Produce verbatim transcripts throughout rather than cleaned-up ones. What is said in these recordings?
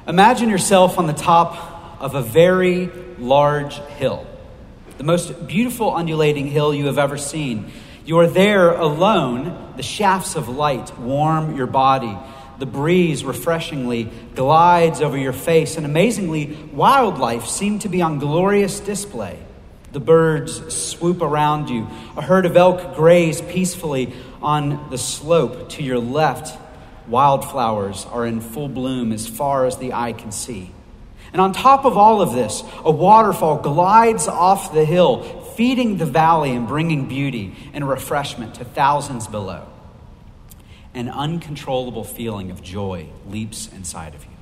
Imagine yourself on the top of a very large hill, the most beautiful undulating hill you have ever seen. You are there alone. The shafts of light warm your body. The breeze refreshingly glides over your face, and amazingly, wildlife seem to be on glorious display. The birds swoop around you. A herd of elk graze peacefully on the slope to your left. Wildflowers are in full bloom as far as the eye can see. And on top of all of this, a waterfall glides off the hill, feeding the valley and bringing beauty and refreshment to thousands below. An uncontrollable feeling of joy leaps inside of you.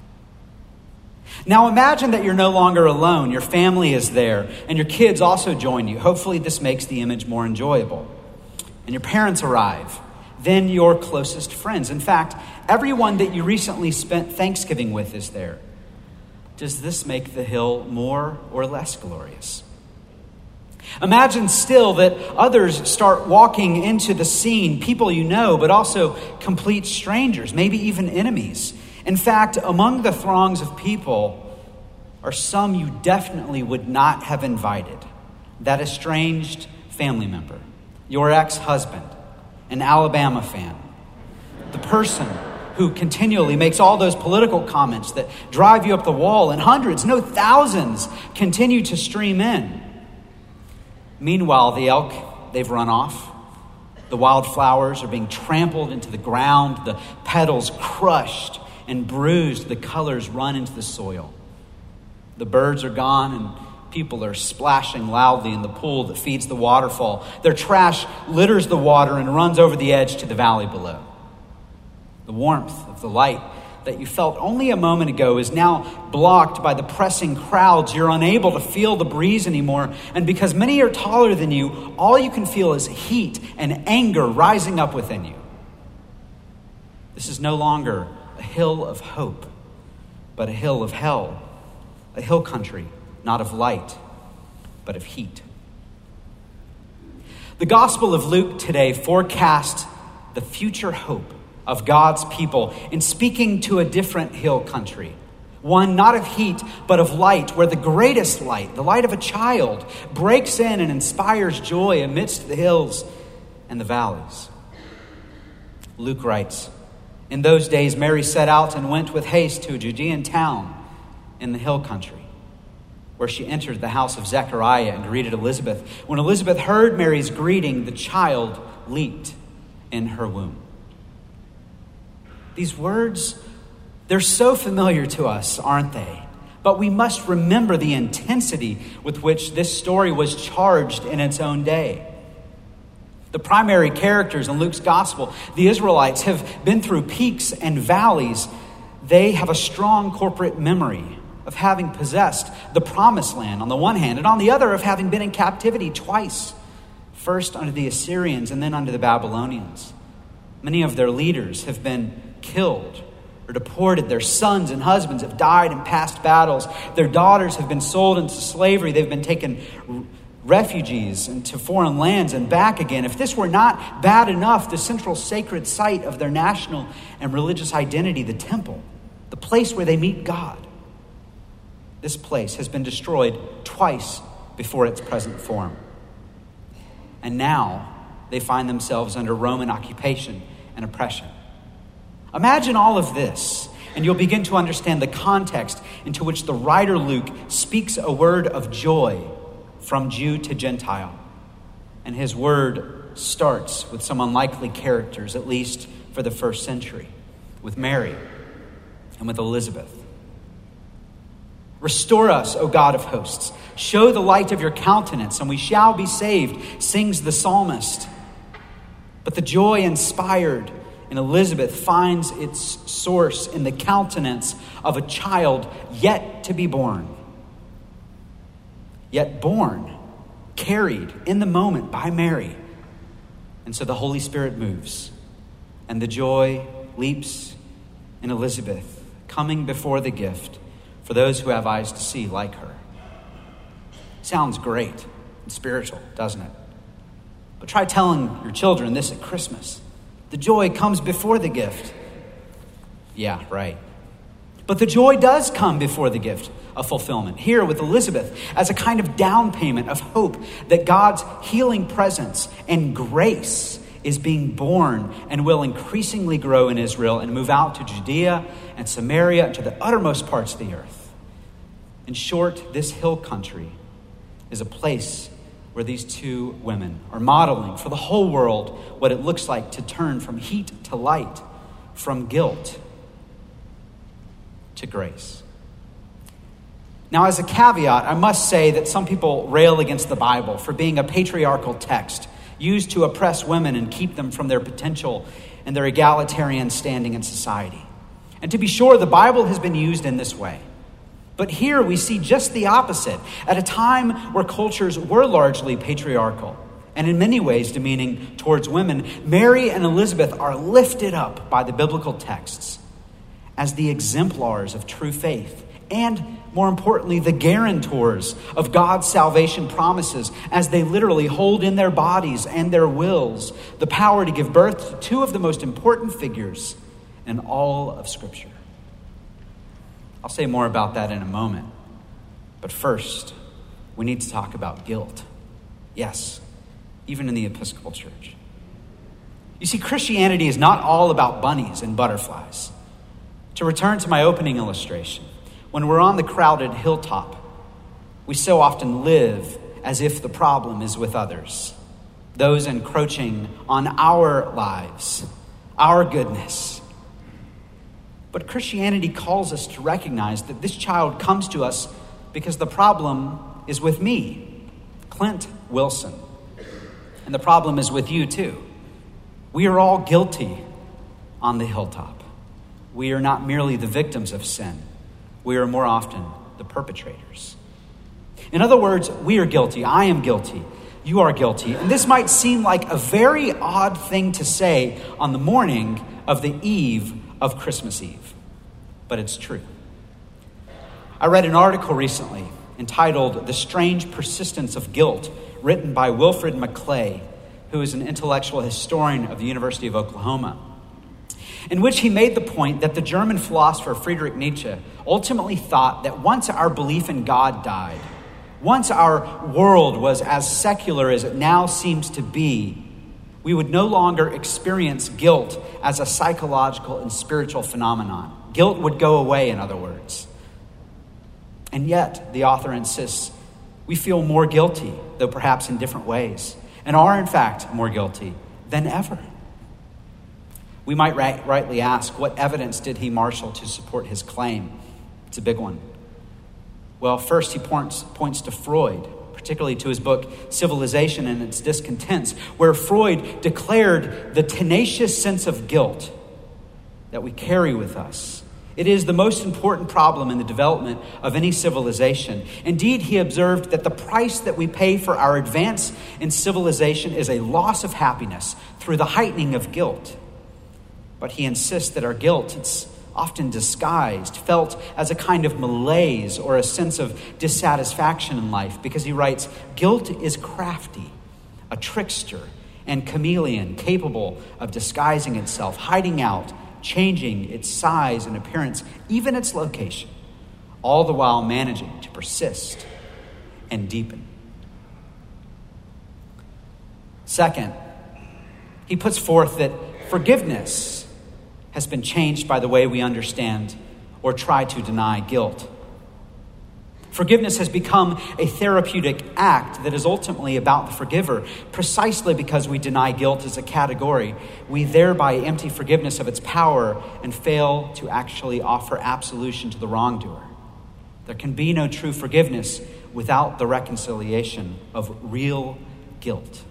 Now imagine that you're no longer alone. Your family is there, and your kids also join you. Hopefully this makes the image more enjoyable. And your parents arrive. Then your closest friends. In fact, everyone that you recently spent Thanksgiving with is there. Does this make the hill more or less glorious? Imagine still that others start walking into the scene, people you know, but also complete strangers, maybe even enemies. In fact, among the throngs of people are some you definitely would not have invited. That estranged family member, your ex-husband, an Alabama fan, the person who continually makes all those political comments that drive you up the wall, and hundreds, no thousands, continue to stream in. Meanwhile, the elk, they've run off. The wildflowers are being trampled into the ground, the petals crushed and bruised, the colors run into the soil. The birds are gone, and people are splashing loudly in the pool that feeds the waterfall. Their trash litters the water and runs over the edge to the valley below. The warmth of the light that you felt only a moment ago is now blocked by the pressing crowds. You're unable to feel the breeze anymore. And because many are taller than you, all you can feel is heat and anger rising up within you. This is no longer a hill of hope, but a hill of hell, a hill country, not of light, but of heat. The Gospel of Luke today forecasts the future hope of God's people in speaking to a different hill country. One not of heat, but of light, where the greatest light, the light of a child, breaks in and inspires joy amidst the hills and the valleys. Luke writes, "In those days Mary set out and went with haste to a Judean town in the hill country, where she entered the house of Zechariah and greeted Elizabeth. When Elizabeth heard Mary's greeting, the child leaped in her womb." These words, they're so familiar to us, aren't they? But we must remember the intensity with which this story was charged in its own day. The primary characters in Luke's gospel, the Israelites, have been through peaks and valleys. They have a strong corporate memory of having possessed the promised land on the one hand, and on the other of having been in captivity twice, first under the Assyrians and then under the Babylonians. Many of their leaders have been killed or deported. Their sons and husbands have died in past battles. Their daughters have been sold into slavery. They've been taken refugees into foreign lands and back again. If this were not bad enough, the central sacred site of their national and religious identity, the temple, the place where they meet God, this place has been destroyed twice before its present form. And now they find themselves under Roman occupation and oppression. Imagine all of this, and you'll begin to understand the context into which the writer Luke speaks a word of joy from Jew to Gentile. And his word starts with some unlikely characters, at least for the first century, with Mary and with Elizabeth. "Restore us, O God of hosts. Show the light of your countenance, and we shall be saved," sings the psalmist. But the joy inspired in Elizabeth finds its source in the countenance of a child yet to be born. Yet born, carried in the moment by Mary. And so the Holy Spirit moves, and the joy leaps in Elizabeth, coming before the gift for those who have eyes to see like her. Sounds great and spiritual, doesn't it? But try telling your children this at Christmas. The joy comes before the gift. Yeah, right. But the joy does come before the gift of fulfillment. Here with Elizabeth as a kind of down payment of hope that God's healing presence and grace is being born and will increasingly grow in Israel and move out to Judea and Samaria and to the uttermost parts of the earth. In short, this hill country is a place where these two women are modeling for the whole world what it looks like to turn from heat to light, from guilt to grace. Now, as a caveat, I must say that some people rail against the Bible for being a patriarchal text used to oppress women and keep them from their potential and their egalitarian standing in society. And to be sure, the Bible has been used in this way. But here we see just the opposite, at a time where cultures were largely patriarchal and in many ways demeaning towards women. Mary and Elizabeth are lifted up by the biblical texts as the exemplars of true faith and, more importantly, the guarantors of God's salvation promises as they literally hold in their bodies and their wills the power to give birth to two of the most important figures in all of Scripture. I'll say more about that in a moment. But first, we need to talk about guilt. Yes, even in the Episcopal Church. You see, Christianity is not all about bunnies and butterflies. To return to my opening illustration, when we're on the crowded hilltop, we so often live as if the problem is with others, those encroaching on our lives, our goodness. But Christianity calls us to recognize that this child comes to us because the problem is with me, Clint Wilson. And the problem is with you too. We are all guilty on the hilltop. We are not merely the victims of sin. We are more often the perpetrators. In other words, we are guilty. I am guilty. You are guilty. And this might seem like a very odd thing to say on the morning of the eve of Christmas Eve, but it's true. I read an article recently entitled "The Strange Persistence of Guilt," written by Wilfred McClay, who is an intellectual historian of the University of Oklahoma, in which he made the point that the German philosopher Friedrich Nietzsche ultimately thought that once our belief in God died, once our world was as secular as it now seems to be, we would no longer experience guilt as a psychological and spiritual phenomenon. Guilt would go away, in other words. And yet, the author insists, we feel more guilty, though perhaps in different ways, and are in fact more guilty than ever. We might right, rightly ask, what evidence did he marshal to support his claim? It's a big one. Well, first he points, points to Freud, particularly to his book, Civilization and Its Discontents, where Freud declared the tenacious sense of guilt that we carry with us. It is the most important problem in the development of any civilization. Indeed, he observed that the price that we pay for our advance in civilization is a loss of happiness through the heightening of guilt. But he insists that our guilt, it's often disguised, felt as a kind of malaise or a sense of dissatisfaction in life, because he writes, guilt is crafty, a trickster and chameleon capable of disguising itself, hiding out, changing its size and appearance, even its location, all the while managing to persist and deepen. Second, he puts forth that forgiveness has been changed by the way we understand or try to deny guilt. Forgiveness has become a therapeutic act that is ultimately about the forgiver. Precisely because we deny guilt as a category, we thereby empty forgiveness of its power and fail to actually offer absolution to the wrongdoer. There can be no true forgiveness without the reconciliation of real guilt.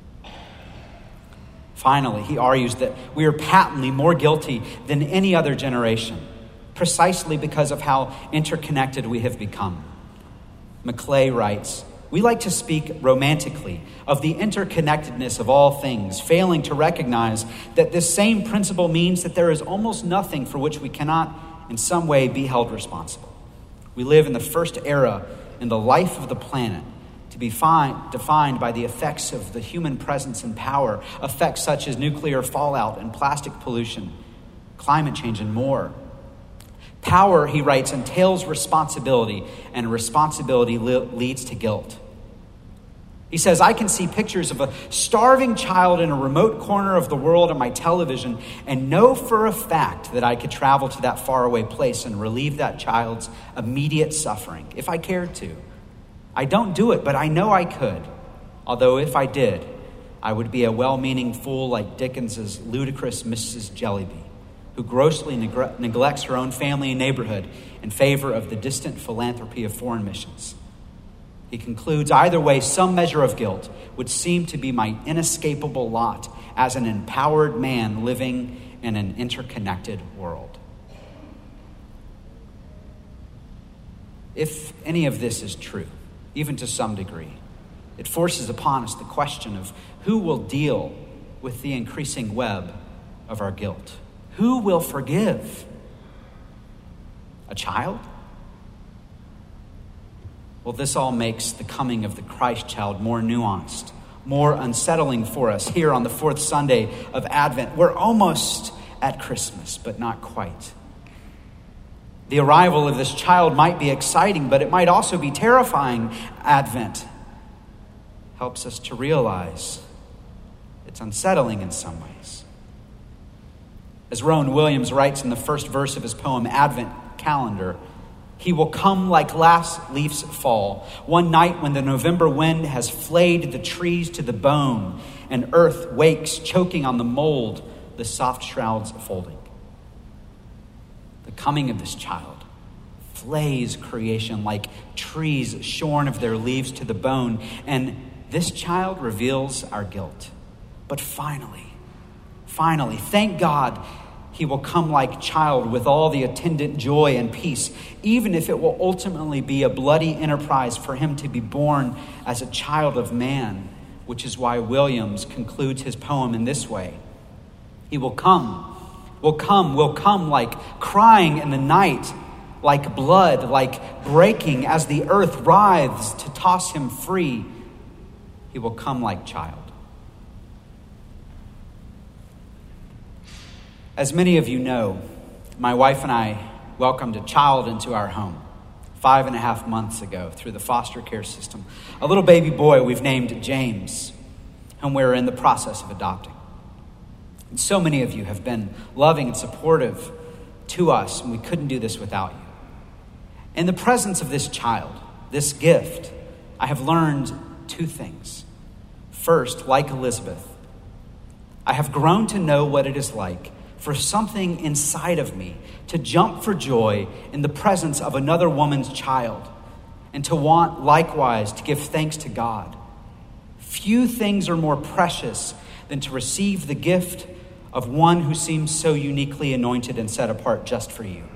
Finally, he argues that we are patently more guilty than any other generation, precisely because of how interconnected we have become. McClay writes, we like to speak romantically of the interconnectedness of all things, failing to recognize that this same principle means that there is almost nothing for which we cannot in some way be held responsible. We live in the first era in the life of the planet, to be fine, defined by the effects of the human presence and power, effects such as nuclear fallout and plastic pollution, climate change, and more. Power, he writes, entails responsibility, and responsibility le- leads to guilt. He says, I can see pictures of a starving child in a remote corner of the world on my television and know for a fact that I could travel to that faraway place and relieve that child's immediate suffering if I cared to. I don't do it, but I know I could. Although if I did, I would be a well-meaning fool like Dickens's ludicrous Missus Jellyby, who grossly neg- neglects her own family and neighborhood in favor of the distant philanthropy of foreign missions. He concludes, either way, some measure of guilt would seem to be my inescapable lot as an empowered man living in an interconnected world. If any of this is true, even to some degree, it forces upon us the question of who will deal with the increasing web of our guilt. Who will forgive? A child? Well, this all makes the coming of the Christ child more nuanced, more unsettling for us here on the fourth Sunday of Advent. We're almost at Christmas, but not quite. The arrival of this child might be exciting, but it might also be terrifying. Advent helps us to realize it's unsettling in some ways. As Rowan Williams writes in the first verse of his poem, Advent Calendar, he will come like last leaf's fall, one night when the November wind has flayed the trees to the bone and earth wakes, choking on the mold, the soft shrouds folding. The coming of this child flays creation like trees shorn of their leaves to the bone, and this child reveals our guilt. But finally, finally, thank God, he will come like child with all the attendant joy and peace, even if it will ultimately be a bloody enterprise for him to be born as a child of man, which is why Williams concludes his poem in this way. He will come, will come, will come like crying in the night, like blood, like breaking as the earth writhes to toss him free. He will come like child. As many of you know, my wife and I welcomed a child into our home five and a half months ago through the foster care system. A little baby boy we've named James, whom we're in the process of adopting. And so many of you have been loving and supportive to us, and we couldn't do this without you. In the presence of this child, this gift, I have learned two things. First, like Elizabeth, I have grown to know what it is like for something inside of me to jump for joy in the presence of another woman's child and to want likewise to give thanks to God. Few things are more precious than to receive the gift of one who seems so uniquely anointed and set apart just for you.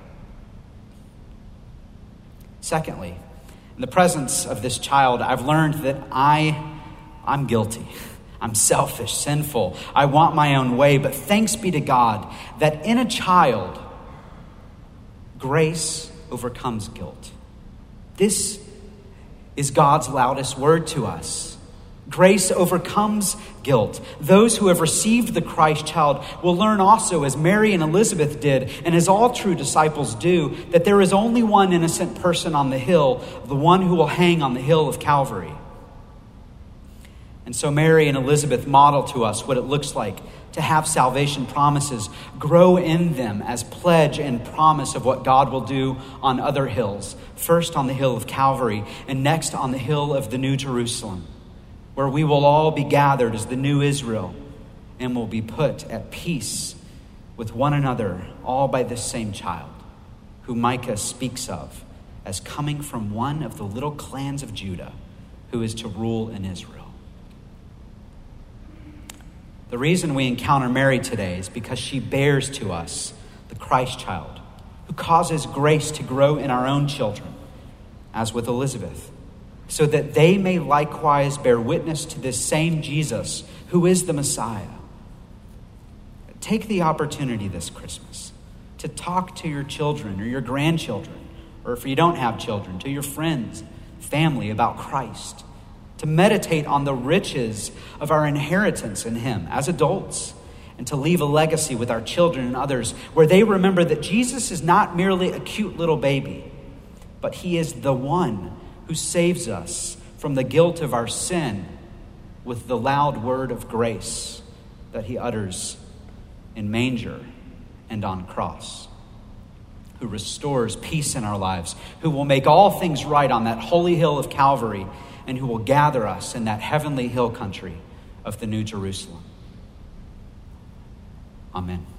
Secondly, in the presence of this child, I've learned that I, I'm guilty. I'm selfish, sinful. I want my own way, but thanks be to God that in a child, grace overcomes guilt. This is God's loudest word to us. Grace overcomes guilt. Those who have received the Christ child will learn also, as Mary and Elizabeth did, and as all true disciples do, that there is only one innocent person on the hill, the one who will hang on the hill of Calvary. And so Mary and Elizabeth model to us what it looks like to have salvation promises grow in them as pledge and promise of what God will do on other hills. First on the hill of Calvary, and next on the hill of the New Jerusalem, where we will all be gathered as the new Israel and will be put at peace with one another, all by this same child, who Micah speaks of as coming from one of the little clans of Judah, who is to rule in Israel. The reason we encounter Mary today is because she bears to us the Christ child, who causes grace to grow in our own children, as with Elizabeth, so that they may likewise bear witness to this same Jesus, who is the Messiah. Take the opportunity this Christmas to talk to your children or your grandchildren, or if you don't have children, to your friends, family about Christ, to meditate on the riches of our inheritance in him as adults, and to leave a legacy with our children and others where they remember that Jesus is not merely a cute little baby, but he is the one who saves us from the guilt of our sin with the loud word of grace that he utters in manger and on cross, who restores peace in our lives, who will make all things right on that holy hill of Calvary, and who will gather us in that heavenly hill country of the New Jerusalem. Amen.